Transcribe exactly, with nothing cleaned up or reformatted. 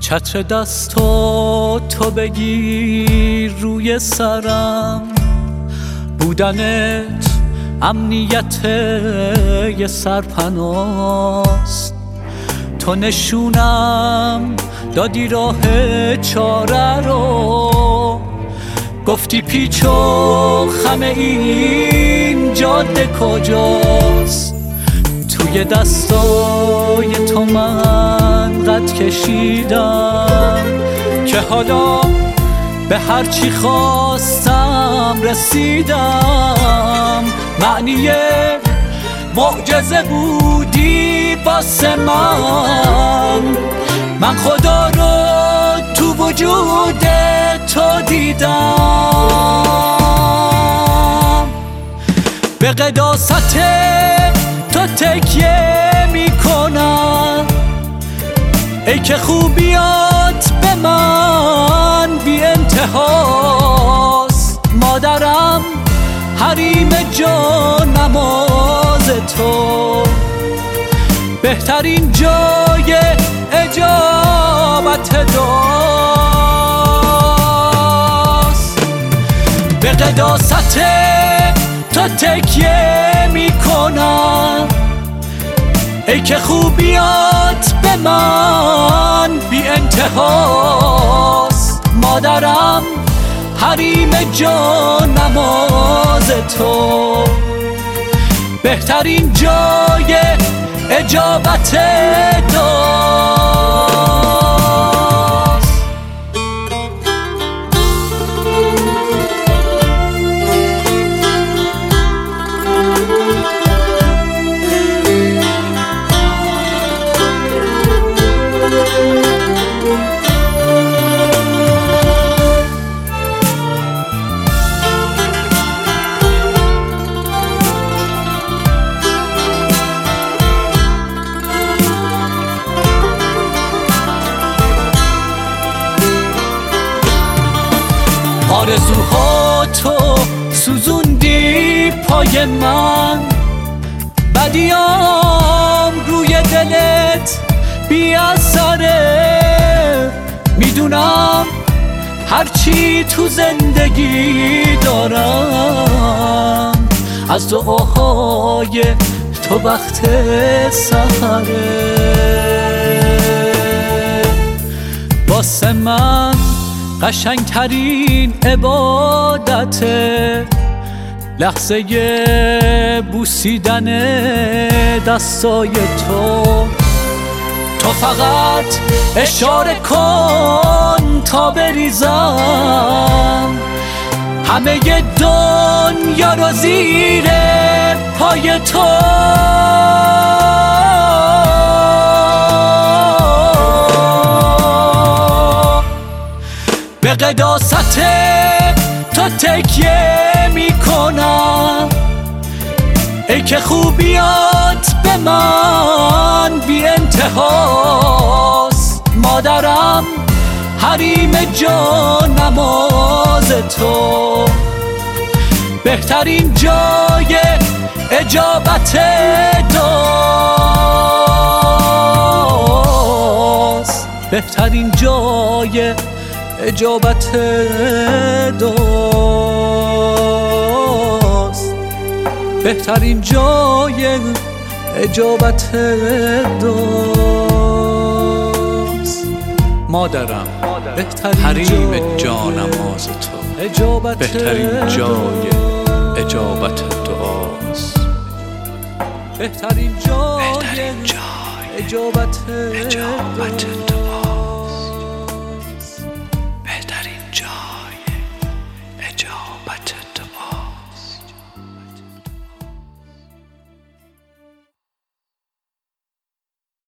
چتر دستو تو بگیر روی سرم، بودنت امنیت یه سرپناست. تو نشونم دادی راه چاره رو، گفتی پیچ و خم این جاده کجاست. توی دستای تو من قد کشیدم که حالا به هر چی خواستم رسیدم. معنی معجزه بودی واسه من، من خدا رو تو وجود تو دیدم. به قداست تو تکیه میکنم، ای که خوبیات به من بی انتهاست. مادرم حریم جان نماز تو، بهترین جای اجابت دعاست. به قداست تو تکیه میکنم، ای که خوبیات به من بی انتهاست. مادرم حریم جان نماز تو، بهترین جای اجابت دعاست. آرزوها تو سوزوندی پای من، بدیام روی دلت بی اثره. میدونم هرچی تو زندگی دارم از دعاهای تو وقت سحره. واسه من قشنگترین عبادته لحظه بوسیدن دستای تو. تو فقط اشاره کن تا بریزم، همه دنیا رو زیر پای تو. به قداست تو تکیه میکنم، ای که خوبیات به من بی انتهاست. مادرم حریم جان نماز تو، بهترین جای اجابت دعاست. بهترین جای اجابت دعاست، بهترین جای اجابت دعاست. مادرم بهترین حریم جانماز تو، بهترین جای اجابت دعاست. بهترین جای اجابت دعاست.